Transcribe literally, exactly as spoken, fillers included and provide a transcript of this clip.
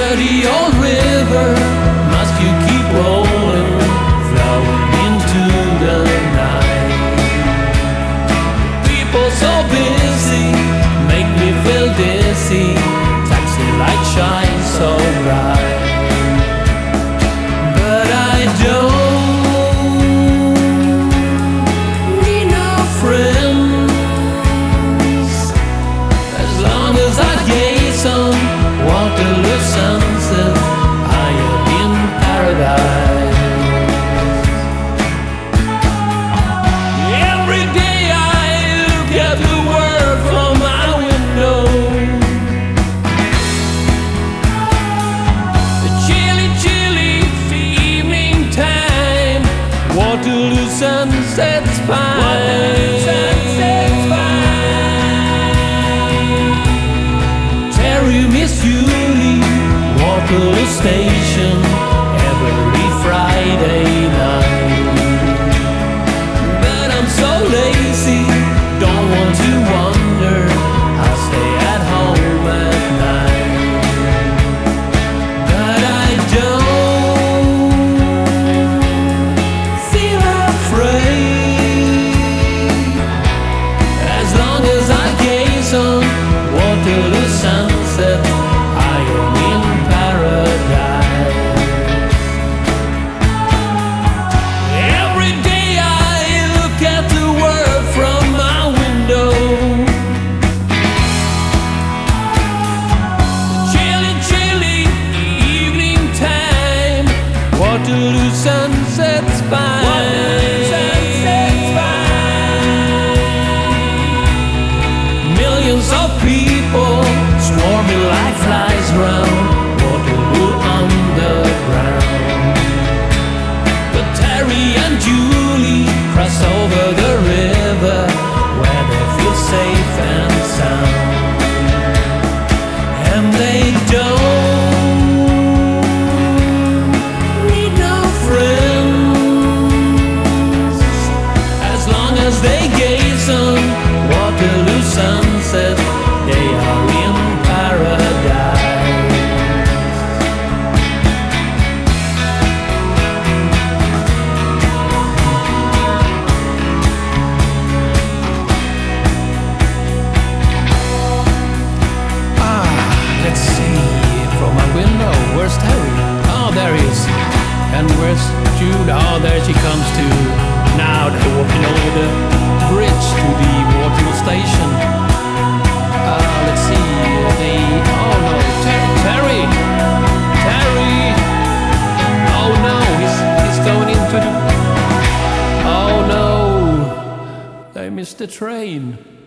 dirty old river, must you keep rolling, flowing into the night? People so busy, make me feel dizzy, taxi lights shine so bright. But I don't need no friends, as long as I gaze on Waterloo sunset, I am in paradise. Every day I look at the world from my window. The chilly, chilly evening time, Waterloo sunset's fine. Waterloo sunset's fine. Terry, Miss Julie, Waterloo Station, every Friday night. But I'm so lazy, don't want to wander, I'll stay at home at night. But I don't feel afraid, as long as I gaze on Waterloo sunset, I am in paradise. Every day I look at the world from my window. The chilly, chilly evening time, Waterloo sunset's fine. Waterloo sunset's fine. Millions of people swarming like flies round Waterloo underground. But Terry and Julie cross over the river, where they feel safe and sound. And they don't need no friends, as long as they gaze on Waterloo sunset, they are in paradise. Ah, let's see, from my window, where's Terry? Oh, there he is. And where's Jude? Oh, there she comes too. Now they're walking over the bridge to the Waterloo Station. Uh, let's see, the, oh no, Ter- Terry, Terry, oh no, he's, he's going into the, oh no, they missed the train.